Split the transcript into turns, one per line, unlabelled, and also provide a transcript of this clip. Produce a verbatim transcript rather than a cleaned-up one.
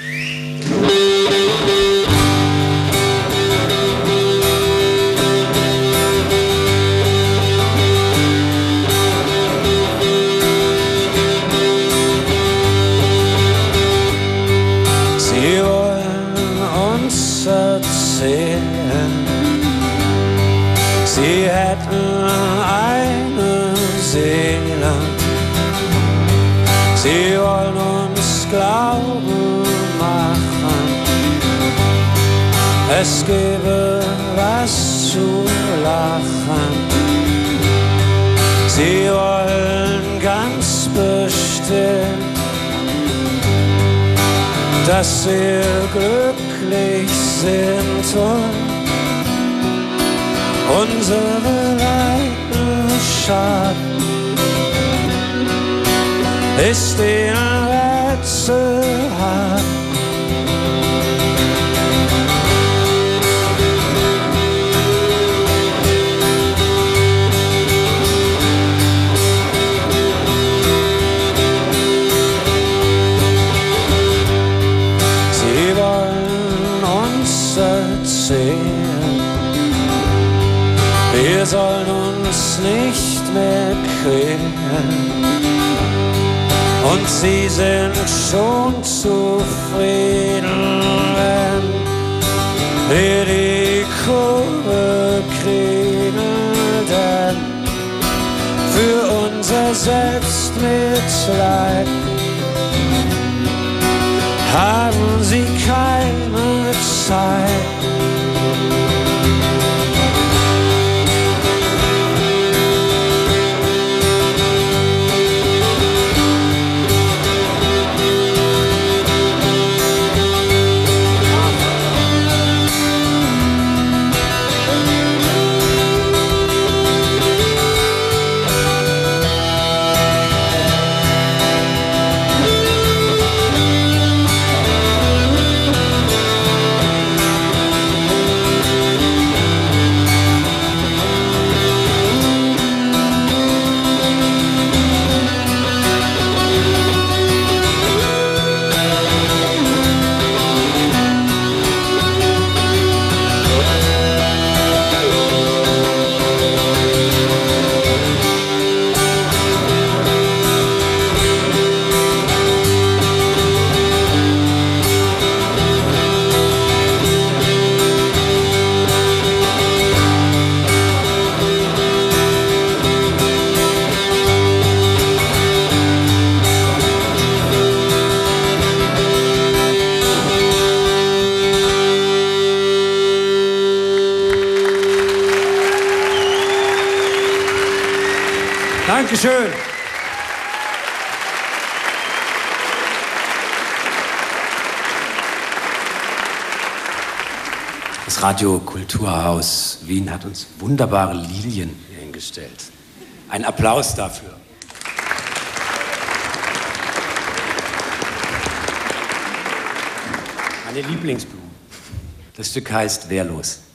Sie wollen uns erzählen, sie hätten eine Seele. Sie wollen uns glauben machen, es gäbe was zu lachen. Sie wollen ganz bestimmt, dass wir glücklich sind und unsere Leidenschaft ist ihnen rätselhaft. Sie wollen uns erzählen, wir sollen uns nicht mehr quälen. Und sie sind schon zufrieden, wenn wir die Kurve kriegen, denn für unser Selbstmitleid haben sie keine Zeit. Dankeschön. Das Radio Kulturhaus Wien hat uns wunderbare Lilien hier hingestellt. Ein Applaus dafür. Meine Lieblingsblume. Das Stück heißt Wehrlos.